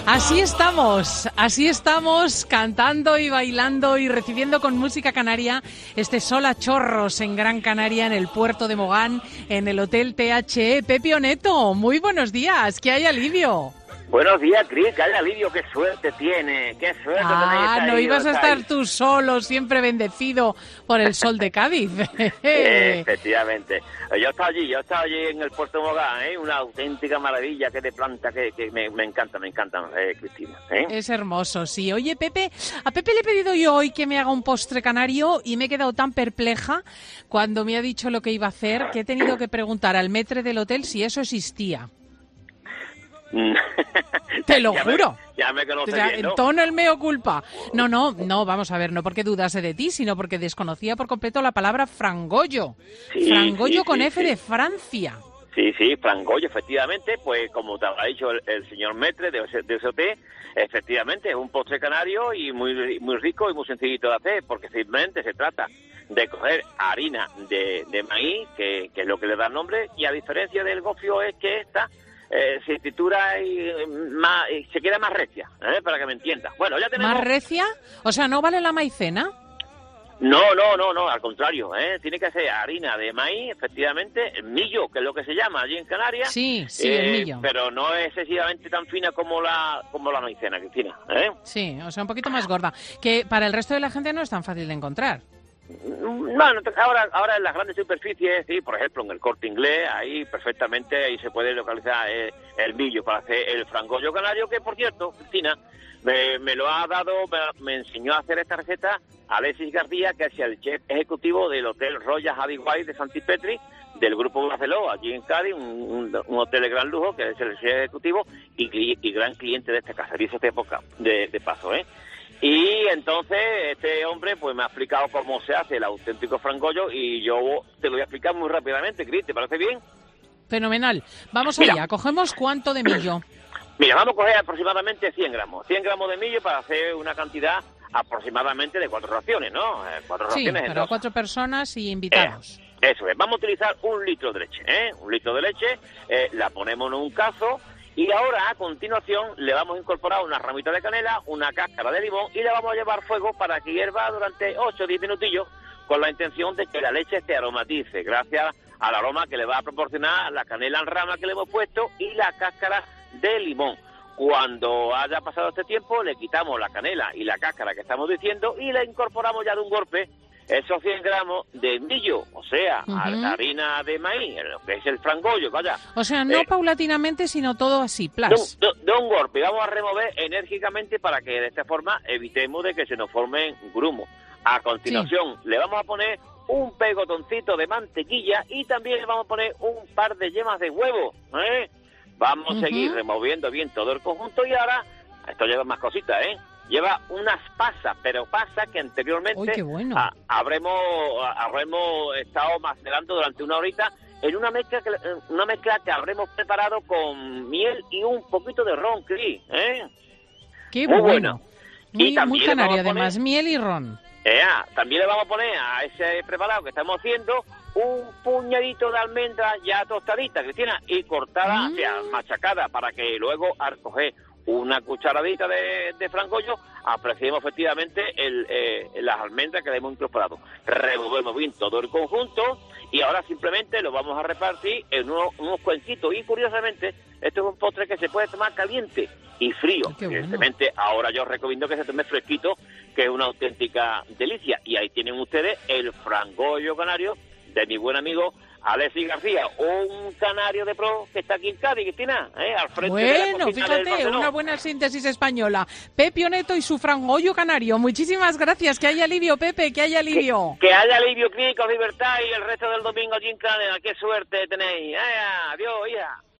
Así estamos, cantando y bailando y recibiendo con música canaria este sol a chorros en Gran Canaria, en el puerto de Mogán, en el Hotel THE. Pepe Oneto, muy buenos días, ¿qué hay, alivio? Buenos días, Cris, que hay alivio, qué suerte tiene, qué suerte tenéis. No ibas a estar tú solo, siempre bendecido por el sol de Cádiz. Efectivamente. Yo estaba allí en el puerto de Mogán, una auténtica maravilla que de planta que me encantan, Cristina. Es hermoso, sí. Oye, Pepe, a Pepe le he pedido yo hoy que me haga un postre canario y me he quedado tan perpleja cuando me ha dicho lo que iba a hacer que he tenido que preguntar al maître del hotel si eso existía. Te lo juro. Ya me conoces, o sea, bien, ¿no? En tono el meo culpa. No, vamos a ver, no porque dudase de ti, sino porque desconocía por completo la palabra frangollo. Frangollo con F de Francia. Sí, frangollo, efectivamente, pues como te habrá dicho el señor maître de SOT, efectivamente es un postre canario y muy rico y muy sencillito de hacer, porque simplemente se trata de coger harina de maíz, que es lo que le da nombre, y a diferencia del gofio es que esta se tritura y se queda más recia, para que me entiendas. Bueno, ya tenemos... ¿Más recia? O sea, ¿no vale la maicena? No, al contrario, tiene que ser harina de maíz, efectivamente, el millo, que es lo que se llama allí en Canarias. Sí, el millo. Pero no es excesivamente tan fina como la maicena, Cristina, Sí, o sea, un poquito más gorda, que para el resto de la gente no es tan fácil de encontrar. Bueno, ahora en las grandes superficies, sí, por ejemplo en el Corte Inglés, ahí perfectamente ahí se puede localizar el millo para hacer el frangollo canario, que por cierto, Cristina, me lo ha dado, me enseñó a hacer esta receta Alexis García, que es el chef ejecutivo del Hotel Royal Javi Guay de Santipetri, del Grupo Barceló, allí en Cádiz, un hotel de gran lujo, que es el chef ejecutivo y gran cliente de esta casa, dice esta época de paso, Y entonces este hombre pues me ha explicado cómo se hace el auténtico frangollo y yo te lo voy a explicar muy rápidamente, Cris, ¿te parece bien? Fenomenal. Vamos allá, ¿cogemos cuánto de millo? Mira, vamos a coger aproximadamente 100 gramos. 100 gramos de millo para hacer una cantidad aproximadamente de 4 raciones, ¿no? 4 raciones pero 4 personas y invitados. Eso es, vamos a utilizar 1 litro de leche, 1 litro de leche, la ponemos en un cazo. Y ahora, a continuación, le vamos a incorporar una ramita de canela, una cáscara de limón y le vamos a llevar fuego para que hierva durante 8 o 10 minutillos con la intención de que la leche se aromatice gracias al aroma que le va a proporcionar la canela en rama que le hemos puesto y la cáscara de limón. Cuando haya pasado este tiempo, le quitamos la canela y la cáscara que estamos diciendo y le incorporamos ya de un golpe esos 100 gramos de millo, o sea, harina de maíz, lo que es el frangollo, vaya. O sea, no paulatinamente, sino todo así, plas. De un golpe, vamos a remover enérgicamente para que de esta forma evitemos de que se nos formen grumos. A continuación, le vamos a poner un pegotoncito de mantequilla y también le vamos a poner un par de yemas de huevo, Vamos a seguir removiendo bien todo el conjunto y ahora, esto lleva más cositas, Lleva unas pasas, pero pasas que anteriormente ¡Uy, qué bueno! habremos estado macerando durante una horita en una mezcla que habremos preparado con miel y un poquito de ron, Cris, ¡Qué bueno! Muy canario, poner, además, miel y ron. También le vamos a poner a ese preparado que estamos haciendo un puñadito de almendras ya tostaditas, Cristina, y cortada, o sea, machacada, para que luego al coger una cucharadita de frangollo, apreciemos efectivamente las almendras que le hemos incorporado. Removemos bien todo el conjunto y ahora simplemente lo vamos a repartir en unos cuenquitos. Y curiosamente, esto es un postre que se puede tomar caliente y frío. Evidentemente, ahora yo recomiendo que se tome fresquito, que es una auténtica delicia. Y ahí tienen ustedes el frangollo canario de mi buen amigo Alexis García, un canario de pro que está aquí en Cádiz, Cristina, al frente de la cocina fíjate, una buena síntesis española. Pepe Oneto y su frangollo canario. Muchísimas gracias. Que haya alivio, Pepe, que haya alivio. Que haya alivio, clínico, libertad y el resto del domingo allí en Cádiz. Qué suerte tenéis. Adiós, hija.